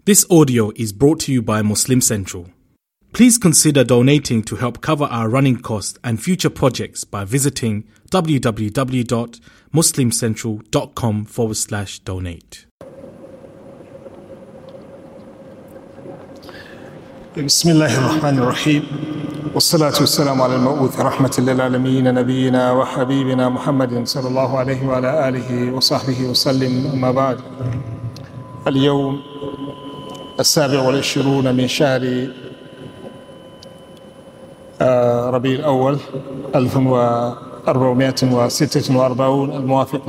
This audio is brought to you by Muslim Central. Please consider donating to help cover our running costs and future projects by visiting www.muslimcentral.com/donate. بسم الله الرحمن الرحيم والصلاة والسلام على المبعوث رحمة للعالمين نبينا وحبيبنا محمد صلى الله عليه وعلى آله وصحبه وسلم. أما بعد، اليوم 27 من شهر ربيع الأول 1446 الموافق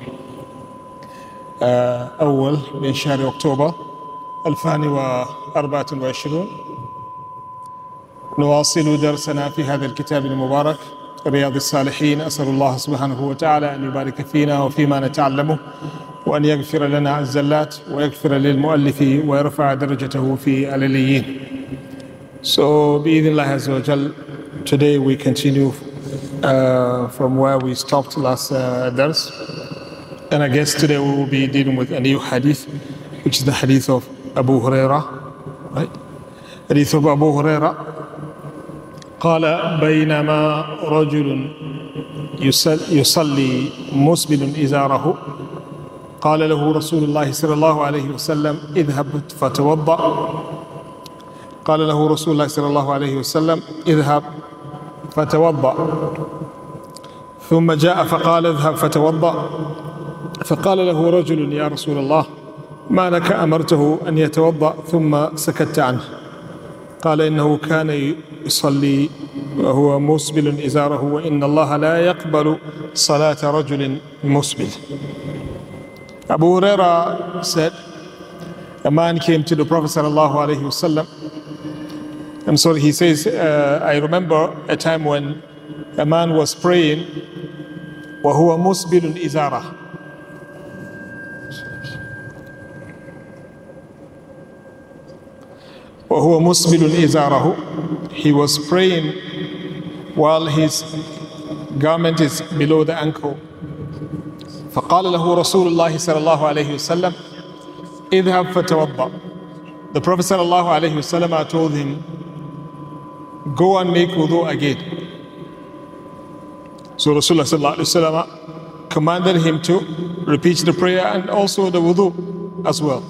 لأول من شهر أكتوبر 2024. نواصل درسنا في هذا الكتاب المبارك رياض الصالحين. أسأل الله سبحانه وتعالى أن يبارك فينا وفيما نتعلمه، وأن يغفر لنا الزلات ويغفر للمؤلف ويرفع درجته في العليين. So, بإذن الله عز وجل, today we continue from where we stopped last dars. And I guess today we will be dealing with a new hadith, which is the hadith of Abu Hurairah, right? Hadith of Abu Hurairah. قال بينما رجل يصلي مسبل إزاره قال له رسول الله صلى الله عليه وسلم اذهب فتوضأ. قال له رسول الله صلى الله عليه وسلم اذهب فتوضأ، ثم جاء فقال اذهب فتوضأ. فقال له رجل يا رسول الله ما لك أمرته أن يتوضأ ثم سكت عنه؟ قال إنه كان يصلي وهو مسبل إزاره، وإن الله لا يقبل صلاة رجل مسبل. Abu Hurairah said, a man came to the Prophet sallallahu alaihi wasallam. He says, I remember a time when a man was praying, وهو مسبل إزاره. وهو مسبل إزاره. He was praying while his garment is below the ankle. فقال له رسول الله صلى الله عليه وسلم اذهب فتوضأ. The Prophet صلى الله عليه وسلم told him, go and make wudu again. So Rasulullah صلى الله عليه وسلم commanded him to repeat the prayer and also the wudu as well.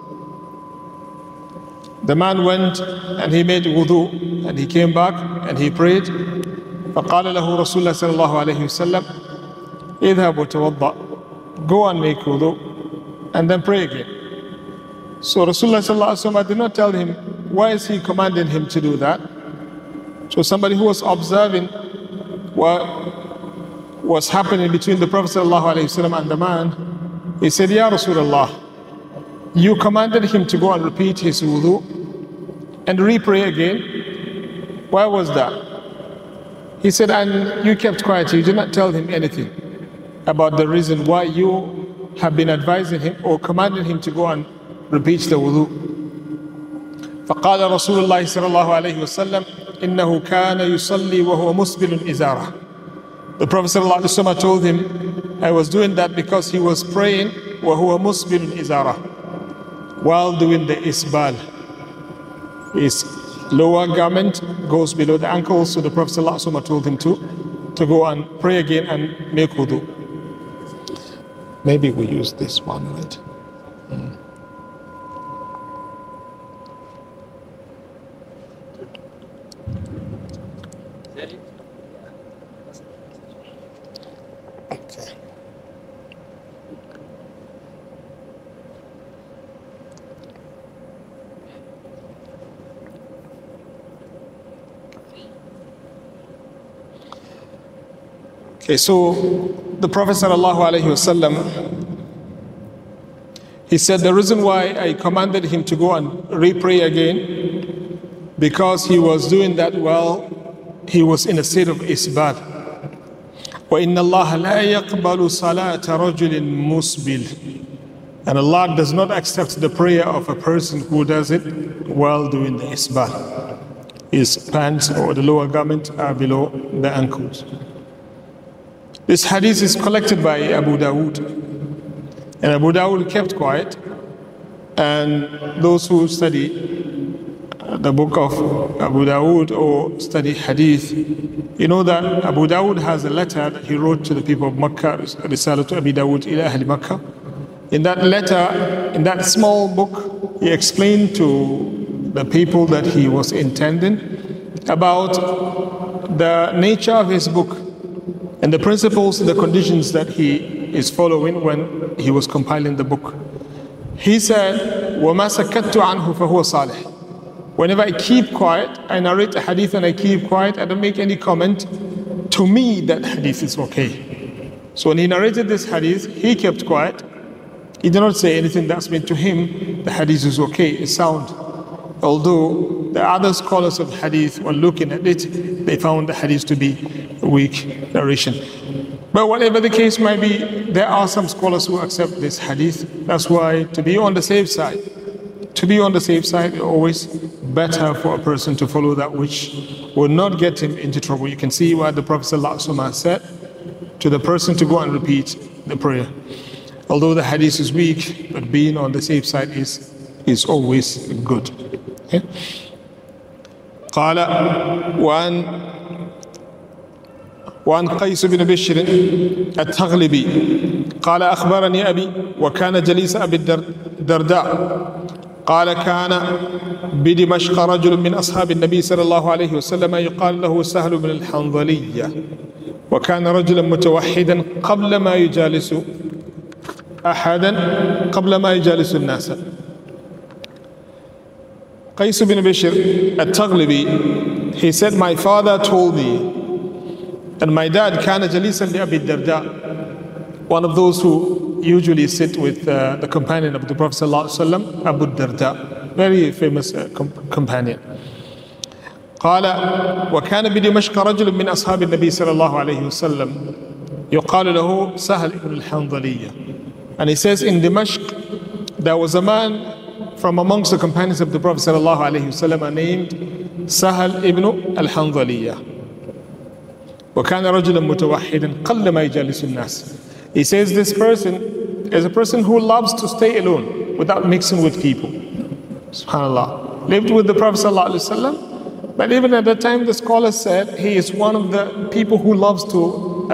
The man went and he made wudu and he came back and he prayed. فقال له رسول الله صلى الله عليه وسلم اذهب وتوضأ. Go and make wudu and then pray again. So Rasulullah صلى الله عليه وسلم did not tell him, why is he commanding him to do that? So somebody who was observing what was happening between the Prophet صلى الله عليه وسلم and the man, he said, Ya Rasulullah, you commanded him to go and repeat his wudu and re-pray again. Why was that? He said, and you kept quiet. You did not tell him anything about the reason why you have been advising him or commanding him to go and repeat the wudu. فقال رسول الله صلى الله عليه وسلم إنه كان يصلي وهو مسبل إزاره. The Prophet صلى الله عليه وسلم told him, I was doing that because he was praying وهو مسبل إزاره, while doing the isbal. His lower garment goes below the ankle, so the Prophet ﷺ told him to go and pray again and make wudu. Maybe we use this one, right? Okay, so the Prophet ﷺ, he said the reason why I commanded him to go and re-pray again, because he was doing that while he was in a state of isbad. وَإِنَّ اللَّهَ لَا يَقْبَلُ صَلَاةَ رَجُلٍ مُسْبِلٍ. And Allah does not accept the prayer of a person who does it while doing the isbad. His pants or the lower garment are below the ankles. This hadith is collected by Abu Dawood, and Abu Dawood kept quiet And those who study the book of Abu Dawood or study hadith, you know that Abu Dawood has a letter that he wrote to the people of Makkah, Risalatu Abi Dawood ila Ahli Makkah. In that letter, in that small book, he explained to the people that he was intending about the nature of his book and the principles and the conditions that he is following when he was compiling the book. He said, وَمَا سَكَتُّ عَنْهُ فَهُوَ صَالِحٌ. Whenever I keep quiet, I narrate a hadith and I keep quiet, I don't make any comment, to me that hadith is okay. So when he narrated this hadith, he kept quiet. He did not say anything. That's meant to him the hadith is okay, it's sound. Although the other scholars of hadith, when looking at it, they found the hadith to be a weak narration. But whatever the case might be, there are some scholars who accept this hadith. That's why to be on the safe side, is always better for a person to follow that which will not get him into trouble. You can see what the Prophet ﷺ said to the person to go and repeat the prayer. Although the hadith is weak, but being on the safe side is always good. Okay? قال وعن قيس بن بشر التغلبي قال أخبرني أبي وكان جليس أبي الدرداء قال كان بدمشق رجل من أصحاب النبي صلى الله عليه وسلم يقال له سهل بن الحنظلية وكان رجلا متوحدا قبل ما يجالس الناس. Qais bin Bishr al-Taghlibi, he said, my father told me, and my dad, kana jalisan li Abi Darda, one of those who usually sit with the companion of the Prophet ﷺ, Abu Darda, very famous companion. قال وكان بدمشق رجل من أصحاب النبي صلى الله عليه وسلم يقال له سهل ibn al-Hanzaliyya. And he says in Dimashq there was a man from amongst the companions of the Prophet sallallahu alaihi wasallam named Sahal ibn al-Hanzaliyya. وكان رجلا متوحدا قل ما يجالس الناس. He says this person is a person who loves to stay alone without mixing with people. Subhanallah. Lived with the Prophet sallallahu alaihi wasallam, but even at that time the scholars said he is one of the people who loves to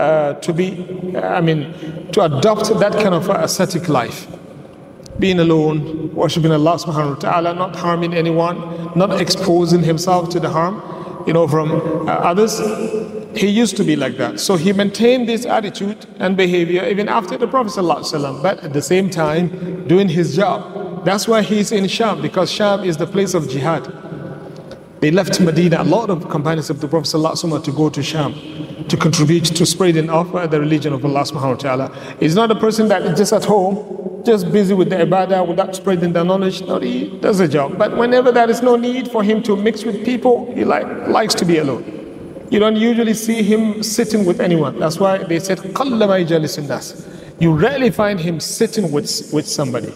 adopt that kind of ascetic life. Being alone, worshipping Allah subhanahu wa ta'ala, not harming anyone, not exposing himself to the harm, from others. He used to be like that. So he maintained this attitude and behavior even after the Prophet sallallahu alaihi wasallam, but at the same time doing his job. That's why he's in Sham, because Sham is the place of jihad. They left Medina, a lot of companions of the Prophet ﷺ, to go to Sham, to contribute to spreading of the religion of Allah subhanahu wa ta'ala. He's not a person that is just at home, just busy with the ibadah without spreading the knowledge. No, he does a job. But whenever there is no need for him to mix with people, he likes to be alone. You don't usually see him sitting with anyone. That's why they said, قَلَّ مَا يَجَلِسُ النَّاسِ. You rarely find him sitting with somebody.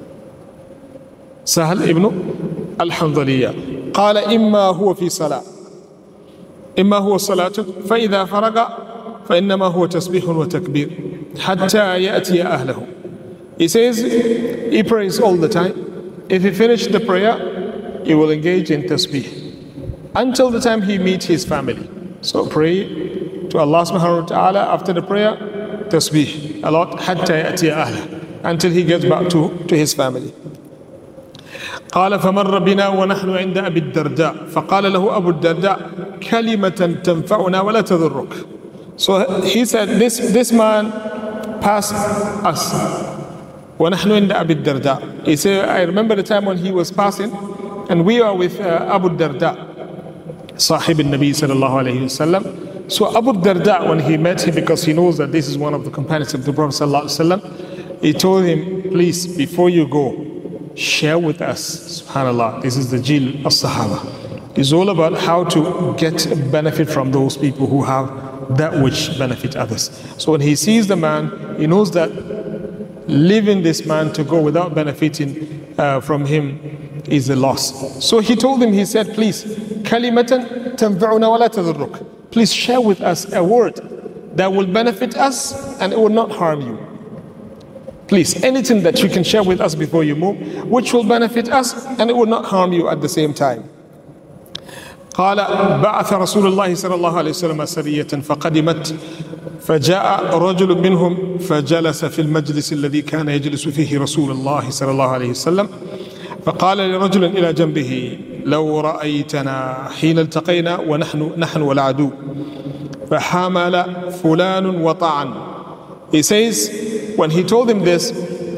Sahal ibn al-Hanzaliyya. قال إما هو في صلاة إما هو صلاة فإذا فرغ فإنما هو تسبيح وتكبير حتى يأتي أهله. He says he prays all the time. If he finishes the prayer, he will engage in tasbih until the time he meets his family. So pray to Allah subhanahu wa ta'ala after the prayer, tasbih a lot, حتى يأتي أهله, until he gets back to his family. قال فمر بنا ونحن عند أبي الدرداء فقال له أبو الدرداء كلمة تنفعنا ولا تضرك. So he said, this man passed us. ونحن عند أبي الدرداء. He said, I remember the time when he was passing and we are with Abu Darda, Sahib al-Nabi sallallahu alayhi wasallam. So Abu Darda, when he met him, because he knows that this is one of the companions of the Prophet sallallahu alayhi wasallam, he told him, please, before you go, share with us. Subhanallah, this is the Jil as-Sahaba. It's all about how to get benefit from those people who have that which benefit others. So when he sees the man, he knows that leaving this man to go without benefiting from him is a loss. So he told him, he said, please, kalimatan tanfa'una wa la tadurruk. Please share with us a word that will benefit us and it will not harm you. Please, anything that you can share with us before you move, which will benefit us and it will not harm you at the same time. قال بعث رسول الله صلى الله عليه وسلم سرية فقدمت فجاء رجل منهم فجلس في المجلس الذي كان يجلس فيه رسول الله صلى الله عليه وسلم فقال لرجل إلى جنبه لو رأيتنا حين التقينا ونحن والعدو فحمل فلان وطعن. He says, when he told him this,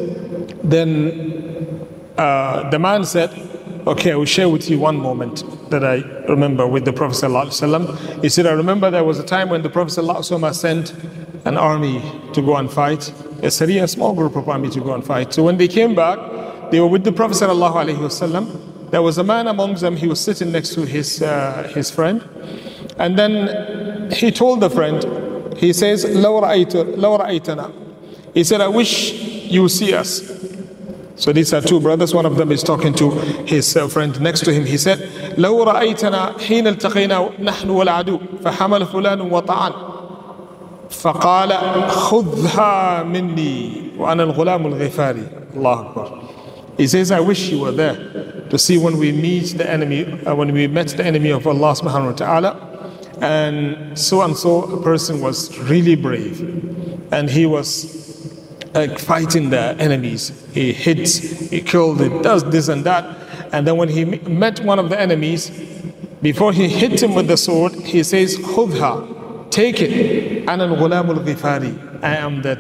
then the man said, okay, I will share with you one moment that I remember with the Prophet ﷺ. He said, I remember there was a time when the Prophet ﷺ sent an army to go and fight, a small group of army to go and fight. So when they came back, they were with the Prophet ﷺ. There was a man amongst them, he was sitting next to his friend. And then he told the friend, he says, لو رأيتنا. He said, I wish you see us. So these are two brothers. One of them is talking to his friend next to him. He said, لو رأيتنا حين التقينا نحن والعدو فحمل فلان وطعن فقال خذها مني وأنا الغلام الغفاري. الله أكبر. He says, I wish you were there to see when we meet the enemy, when we met the enemy of Allah subhanahu wa ta'ala. And so a person was really brave. And he was fighting the enemies. He hits, he killed, he does this and that. And then when he met one of the enemies, before he hit him with the sword, he says, خُذْهَا, take it. أَنَا الْغُلَامُ الْغِفَارِ. I am the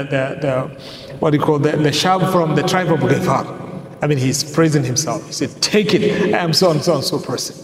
shab from the tribe of Ghifar. I mean, he's praising himself. He said, take it. I am so and so and so person.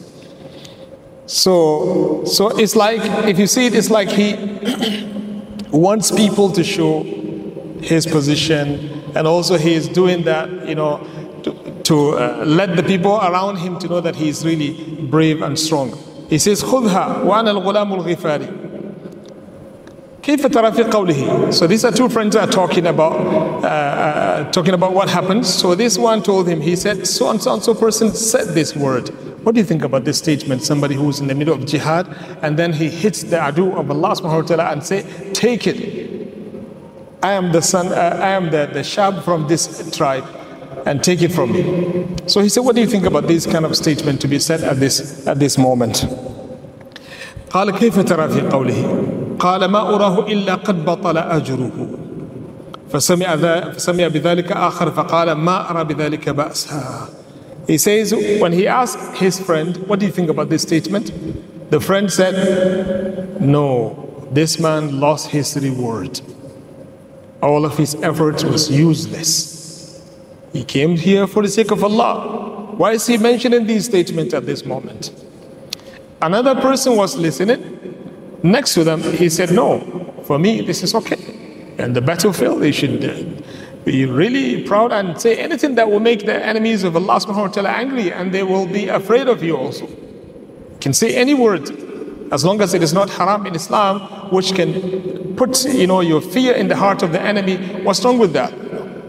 So it's like, if you see it, it's like he wants people to show his position, and also he is doing that, to let the people around him to know that he is really brave and strong. He says, خُذْهَا وَأَنَا الْغُلَامُ الْغِفَارِ. كيف ترى في قوله. So these are two friends that are talking about what happens. So this one told him, he said, so and so person said this word. What do you think about this statement? Somebody who's in the middle of jihad, and then he hits the adu of Allah subhanahu wa ta'ala and say, take it. I am the shab from this tribe, and take it from me. So he said, what do you think about this kind of statement to be said at this moment? قال كيف ترى في قوله قال ما أراه إلا قد بطل أجره فسمع بذلك آخر فقال ما أرى بذلك بأسا. He says, when he asked his friend, what do you think about this statement? The friend said, no, this man lost his reward. All of his efforts was useless. He came here for the sake of Allah. Why is he mentioning these statements at this moment? Another person was listening. Next to them, he said, no, for me, this is okay. And the battlefield, they should be really proud and say anything that will make the enemies of Allah subhanahu wa ta'ala angry, and they will be afraid of you also. You can say any word, as long as it is not haram in Islam, which can put your fear in the heart of the enemy. What's wrong with that?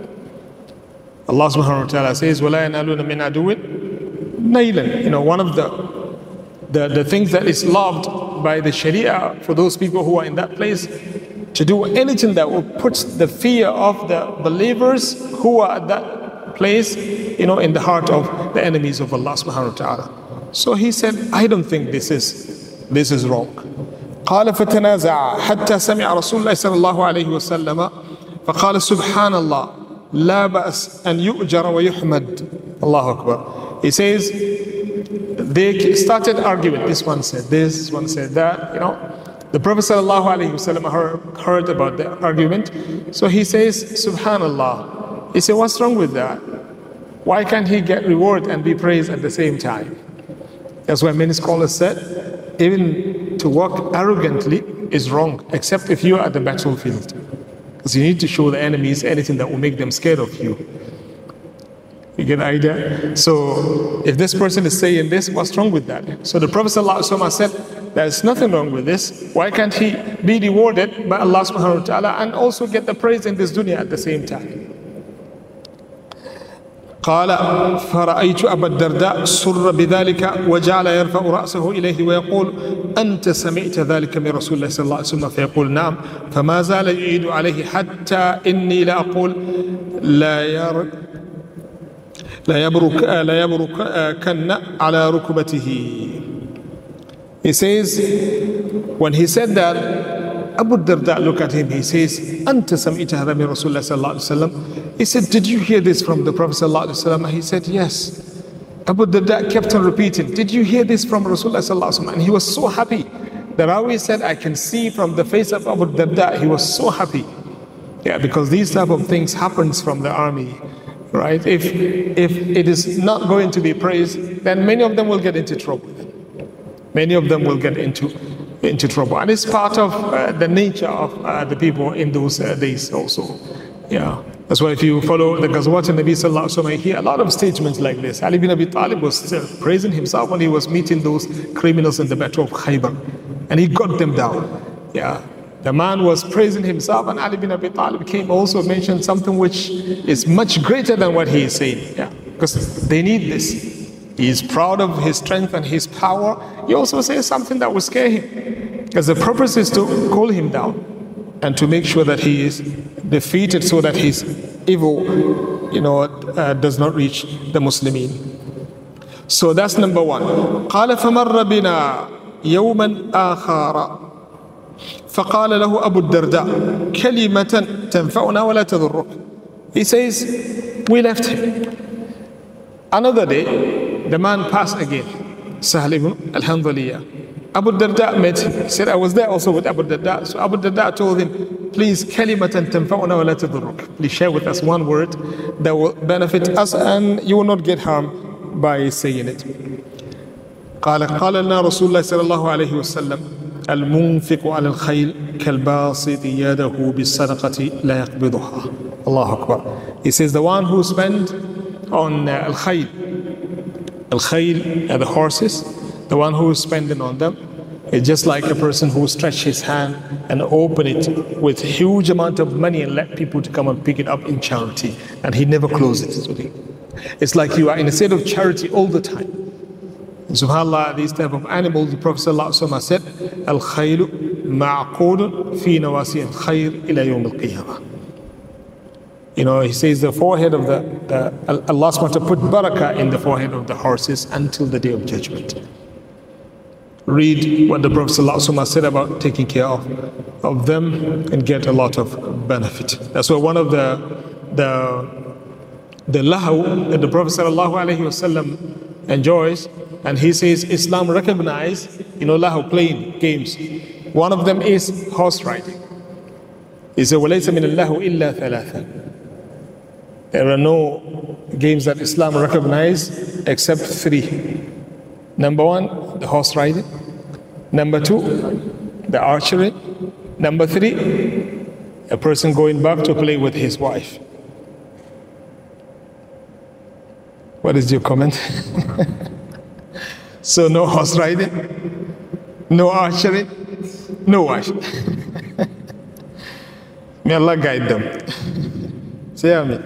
Allah subhanahu wa ta'ala says, وَلَا يَنَالُونَ مِنْ عَدُوٍ نَيْلًا. One of the things that is loved by the Sharia for those people who are in that place, to do anything that will put the fear of the believers who are at that place, in the heart of the enemies of Allah subhanahu wa ta'ala. So he said, I don't think this is wrong. قال فتنازع حتى سمع رسول الله صلى الله عليه وسلم فقال سبحان الله لا بأس أن يؤجر ويحمد. الله أكبر. He says, they started arguing. This one said this one said that. The Prophet ﷺ heard about the argument. So he says, Subhanallah. He said, what's wrong with that? Why can't he get reward and be praised at the same time? That's why many scholars said, even to walk arrogantly is wrong, except if you are at the battlefield. Because you need to show the enemies anything that will make them scared of you. You get the idea? So if this person is saying this, what's wrong with that? So the Prophet ﷺ said, there's nothing wrong with this. Why can't he be rewarded by Allah subhanahu wa ta'ala and also get the praise in this dunya at the same time? قال فرأيت أبا الدرداء سر بذلك وجعل يرفع رأسه إليه ويقول أنت سمعت ذلك من رسول الله صلى الله عليه وسلم؟ فيقول نعم. فما زال يعيد عليه حتى إني لأقول لا يبركن على ركبته. He says, when he said that, Abu Darda looked at him, he says, أنت سمعت هذا من رسول الله صلى الله عليه وسلم? He said, did you hear this from the Prophet صلى الله عليه وسلم? He said, yes. Abu Darda kept on repeating, did you hear this from Rasulullah صلى الله عليه وسلم? And he was so happy. The Rawi said, I can see from the face of Abu Darda, he was so happy. Yeah, because these type of things happens from the army, right? If it is not going to be praised, then many of them will get into trouble. Many of them will get into trouble. And it's part of the nature of the people in those days also. Yeah. That's why if you follow the Ghazwat and Nabi Sallallahu Alaihi Wasallam, you hear a lot of statements like this. Ali bin Abi Talib was still praising himself when he was meeting those criminals in the Battle of Khaybar. And he got them down. Yeah. The man was praising himself, and Ali bin Abi Talib came also mentioned something which is much greater than what he is saying. Yeah. Because they need this. He is proud of his strength and his power. He also says something that will scare him. Because the purpose is to cool him down and to make sure that he is defeated so that his evil, does not reach the Muslimin. So that's number one. قال فمر بنا يوما آخر فقال له أبو الدرداء كلمة تنفعنا ولا تضرك. He says, we left him. Another day, the man passed again. Sahal ibn al-Handaliyah. Abu Darda met him. He said, I was there also with Abu Darda. So Abu Darda told him, please, kalimatan tanfa'una wa la tadurruk. Please share with us one word that will benefit us and you will not get harmed by saying it. قال لنا رسول الله صلى الله عليه وسلم المنفق على الخيل كالباسط يده بالصدقة لا يقبضها. الله أكبر. He says, the one who spent on al-khayl are the horses. The one who is spending on them is just like a person who stretch his hand and open it with huge amount of money and let people to come and pick it up in charity, and he never closes it. It's like you are in a state of charity all the time. And subhanAllah, these type of animals, the Prophet ﷺ said, Al-khaylu ma'qudun fi nawasi al-khayr ila yawm al-qiyamah. He says the forehead of Allah SWT put barakah in the forehead of the horses until the day of judgment. Read what the Prophet ﷺ said about taking care of them and get a lot of benefit. That's why one of the lahu that the Prophet ﷺ enjoys, and he says Islam recognized, lahu, playing games. One of them is horse riding. He said, وَلَيْسَ مِنَ اللَّهُ إِلَّا ثَلَاثًا. There are no games that Islam recognizes except three. Number one, the horse riding. Number two, the archery. Number three, a person going back to play with his wife. What is your comment? So no horse riding, no archery, no wife. May Allah guide them. Say Ameen.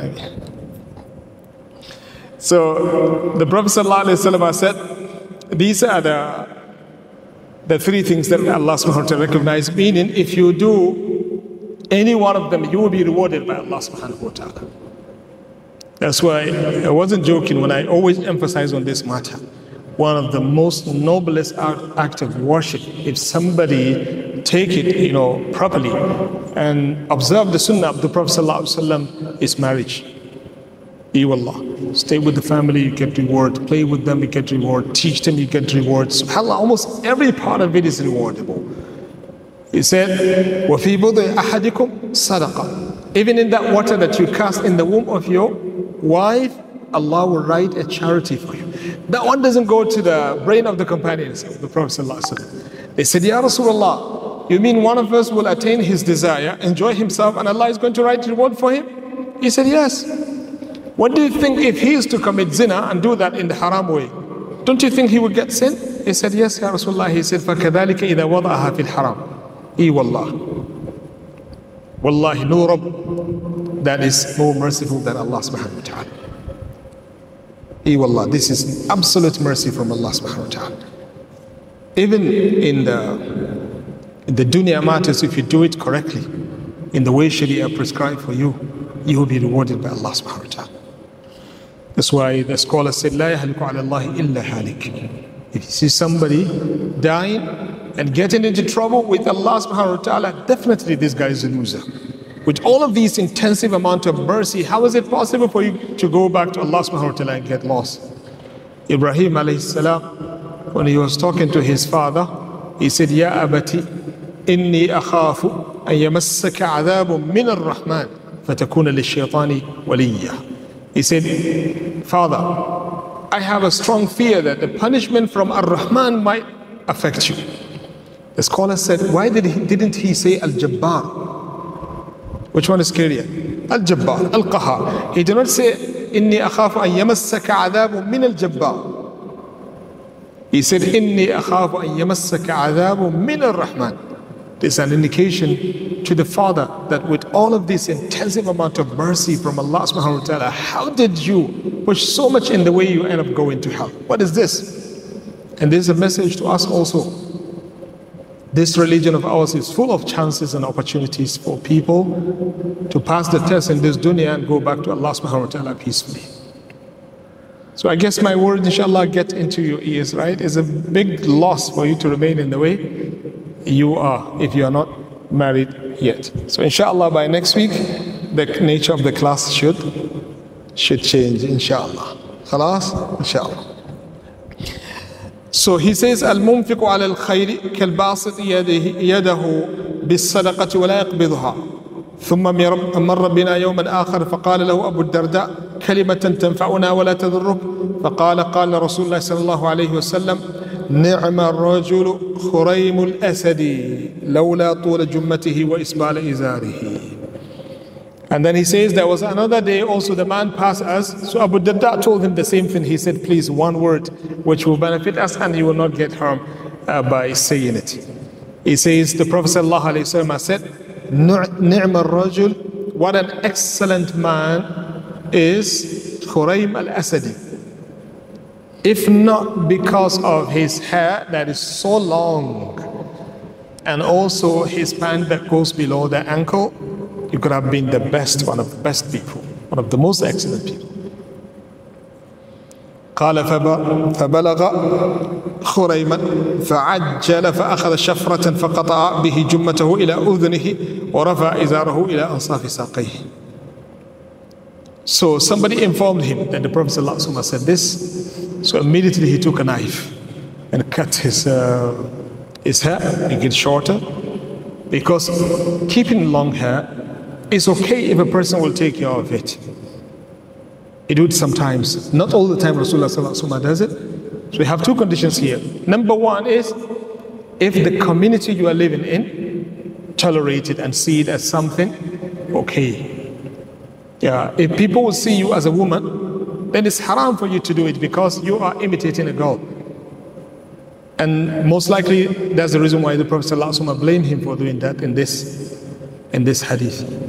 So the Prophet ﷺ said, these are the three things that Allah subhanahu wa ta'ala recognizes, meaning if you do any one of them, you will be rewarded by Allah subhanahu wa ta'ala. That's why I wasn't joking when I always emphasize on this matter. One of the most noblest act of worship, if somebody take it, properly and observe the sunnah of the Prophet ﷺ, is marriage. Allah. Stay with the family, you get reward. Play with them, you get reward. Teach them, you get reward. SubhanAllah, almost every part of it is rewardable. He said, وَفِي بُضِعِ أَحَدِكُمْ صَدَقَةً. Even in that water that you cast in the womb of your wife, Allah will write a charity for you. That one doesn't go to the brain of the companions of the Prophet ﷺ. They said, Ya Rasulullah, you mean one of us will attain his desire, enjoy himself, and Allah is going to write reward for him? He said, yes. What do you think if he is to commit zina and do that in the haram way? Don't you think he would get sin? He said, yes, Ya Rasulullah. He said, فَكَذَلِكَ إِذَا وَضَعَهَا فِي الْحَرَامِ. Wallah. Wallahi, no Rabb that is more merciful than Allah subhanahu wa ta'ala. Wallah, this is absolute mercy from Allah subhanahu wa ta'ala. Even in the dunya matters, if you do it correctly, in the way Sharia prescribed for you, you will be rewarded by Allah subhanahu wa ta'ala. That's why the scholar said, لا يهلك على الله إلا هالك. If you see somebody dying and getting into trouble with Allah subhanahu wa ta'ala, definitely this guy is a loser. With all of these intensive amount of mercy, how is it possible for you to go back to Allah subhanahu wa ta'ala and get lost? Ibrahim alayhi salam, when he was talking to his father, he said, Ya abati, inni akhafu an yamassaka adhabun min ar-Rahman, fatakuna lish-shaytani waliyya. He said, Father, I have a strong fear that the punishment from Ar-Rahman might affect you. The scholar said, why didn't he say Al-Jabbar? Which one is scarier? Al-Jabbar, Al-Qahar. He did not say, Inni akhafu an yamassaka adhabun min al-Jabbar. He said, Inni akhafu an yamassaka adhabun min ar-Rahman. This is an indication to the father that with all of this intensive amount of mercy from Allah subhanahu wa ta'ala, how did you push so much in the way you end up going to hell? What is this? And this is a message to us also. This religion of ours is full of chances and opportunities for people to pass the test in this dunya and go back to Allah subhanahu wa ta'ala peacefully. So I guess my words, inshallah, get into your ears, right? It's a big loss for you to remain in the way you are if you are not married yet. So inshallah by next week the nature of the class should change, inshallah. Khalas? Inshallah. So he says, Al-munfiqu ala al-khayri kal-basit yadahu bis-sadaqati wa la yaqbidha. ثم مر بنا يوما آخر فقال له أبو الدرداء كلمة تنفعنا ولا تضرك قال رسول الله صلى الله عليه وسلم نعم الرجل خريم الأسد لولا طول جمته وإسبال إزاره. And then he says there was another day also the man passed us. So Abu Darda told him the same thing. He said, please, one word which will benefit us and you will not get harmed by saying it. He says, the Prophet ﷺ said, نعم الرجل, what an excellent man is Khuraym al-Asadi. If not because of his hair that is so long and also his pant that goes below the ankle, you could have been the best, one of the best people, one of the most excellent people. قال فبلغ خريما فعجل فأخذ شفرة فقطع به جمته إلى أذنه ورفع إزاره إلى أنصاف ساقيه. So somebody informed him that the Prophet ﷺ said this. So immediately he took a knife and cut his hair, make it shorter, because keeping long hair is okay if a person will take care of it. He do it sometimes, not all the time Rasulullah ﷺ does it. So we have two conditions here. Number one is if the community you are living in tolerate it and see it as something okay. Yeah, if people will see you as a woman, then it's haram for you to do it because you are imitating a girl. And most likely that's the reason why the Prophet ﷺ blamed him for doing that in this hadith.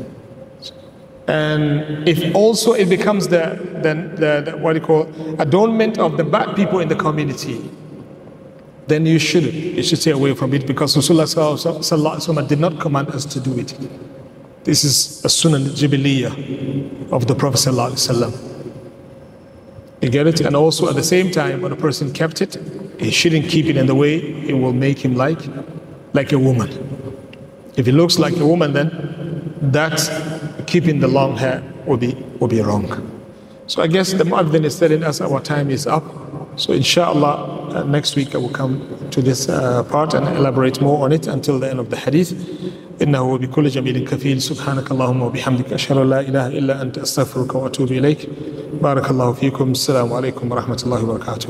And if also it becomes the what you call adornment of the bad people in the community, then you shouldn't. You should stay away from it because Rasulullah did not command us to do it. This is a sunnah jibiliyah of the Prophet ﷺ. You get it? And also at the same time, when a person kept it, he shouldn't keep it in the way it will make him like a woman. If he looks like a woman, then that keeping the long hair will be wrong. So I guess the Mu'adhin is telling us our time is up. So inshallah, next week I will come to this part and elaborate more on it until the end of the hadith. إنه بكل جميل كفيل سبحانك اللهم وبحمدك أشهد أن لا إله إلا أنت أستغفرك وأتوب إليك بارك الله فيكم السلام عليكم ورحمة الله وبركاته.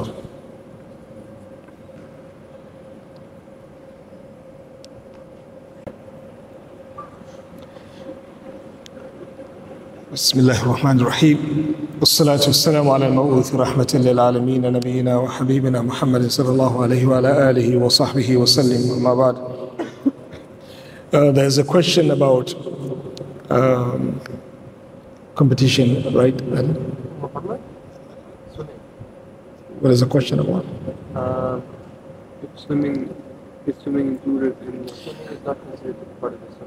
بسم الله الرحمن الرحيم والصلاة والسلام على المبعوث رحمة للعالمين نبينا وحبيبنا محمد صلى الله عليه وعلى آله وصحبه وسلم أما بعد. There's a question about competition, right? What is the question about? If swimming included in swimming is not considered part of the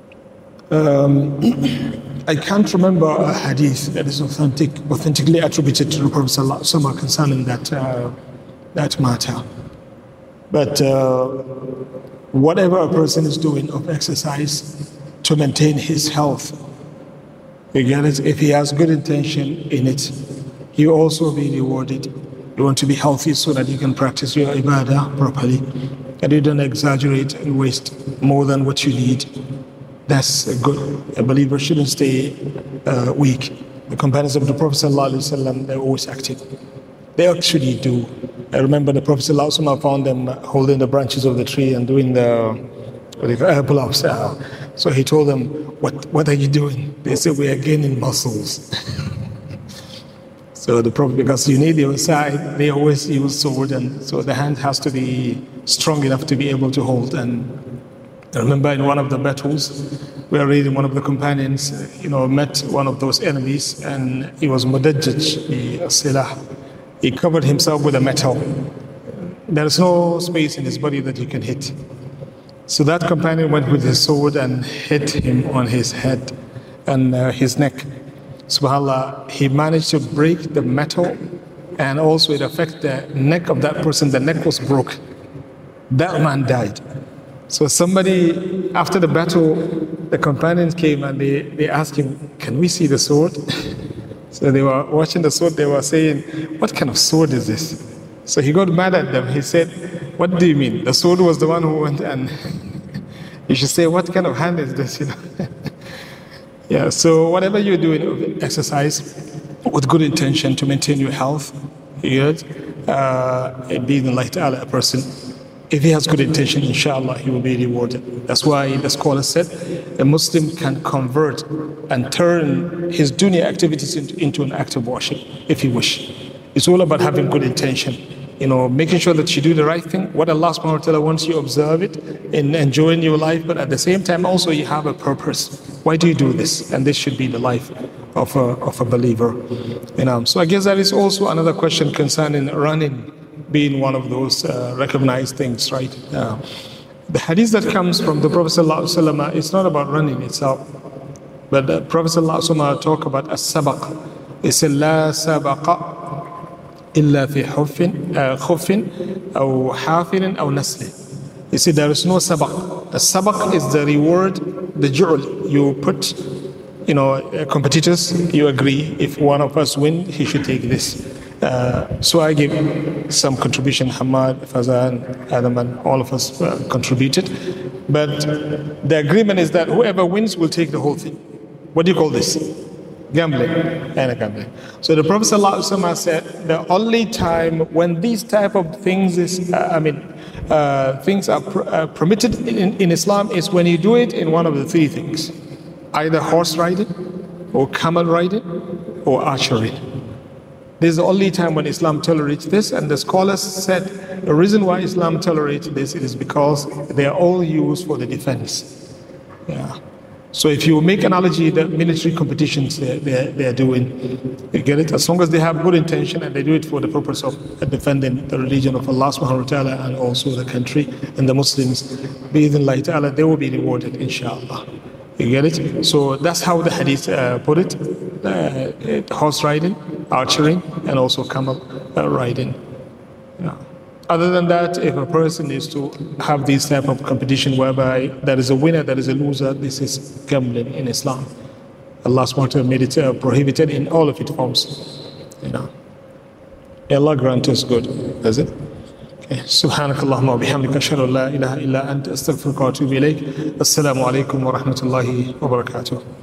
sunnah. I can't remember a hadith that is authentically attributed to the Prophet ﷺ concerning that matter. But whatever a person is doing of exercise to maintain his health, you get it? If he has good intention in it, he will also be rewarded. You want to be healthy so that you can practice your ibadah properly, and you don't exaggerate and waste more than what you need. That's good. A believer shouldn't stay weak. The companions of the Prophet ﷺ, they're always active. They actually do. I remember the Prophet ﷺ found them holding the branches of the tree and doing the pull-ups. So he told them, what are you doing? They said, we are gaining muscles. So the Prophet, because you need your side, they always use sword, and so the hand has to be strong enough to be able to hold. And I remember in one of the battles, we were reading, one of the companions, met one of those enemies, and he was mudajjaj, the silah. He covered himself with a metal. There is no space in his body that you can hit. So that companion went with his sword and hit him on his head and his neck. SubhanAllah, he managed to break the metal, and also it affected the neck of that person. The neck was broke. That man died. So somebody, after the battle, the companions came and they asked him, can we see the sword? So they were watching the sword, they were saying, what kind of sword is this? So he got mad at them. He said, what do you mean? The sword was the one who went, and you should say, what kind of hand is this? Yeah, so whatever you're doing, exercise with good intention to maintain your health, being like a person, if he has good intention, inshallah, he will be rewarded. That's why the scholar said a Muslim can convert and turn his dunya activities into an act of worship if he wish. It's all about having good intention. Making sure that you do the right thing. What Allah subhanahu wa ta'ala wants you to observe it and enjoying your life, but at the same time also you have a purpose. Why do you do this? And this should be the life of a believer. So I guess that is also another question concerning running being one of those recognized things, right? The hadith that comes from the Prophet ﷺ, it's not about running itself, but the Prophet ﷺ talk about as-sabaq. He said, "La sabaqa illa fi khufin aw hafin aw nasli." He said there is no sabaq. The sabaq is the reward, the ju'l. You put, competitors, you agree, if one of us win, he should take this. So I gave some contribution. Hamad, Fazan, Adam, and all of us contributed. But the agreement is that whoever wins will take the whole thing. What do you call this? Gambling. And gambling. So the Prophet ﷺ said the only time when these type of things things are permitted in Islam is when you do it in one of the three things: either horse riding, or camel riding, or archery. This is the only time when Islam tolerates this, and the scholars said the reason why Islam tolerates this is because they are all used for the defense. Yeah. So if you make analogy, the military competitions they are doing, you get it? As long as they have good intention and they do it for the purpose of defending the religion of Allah subhanahu wa ta'ala and also the country and the Muslims, bi'idhnillahi ta'ala, they will be rewarded, inshallah. You get it? So that's how the hadith put it. Horse riding, archery, and also camel riding. Yeah. Other than that, if a person is to have this type of competition whereby there is a winner, there is a loser, this is gambling in Islam. Allah subhanahu wa ta'ala made it prohibited in all of its forms. Allah grant us good. Does it? سبحانك اللهم وبحمدك أشهد أن لا إله إلا أنت أستغفرك وأتوب إليك. السلام عليكم ورحمة الله وبركاته.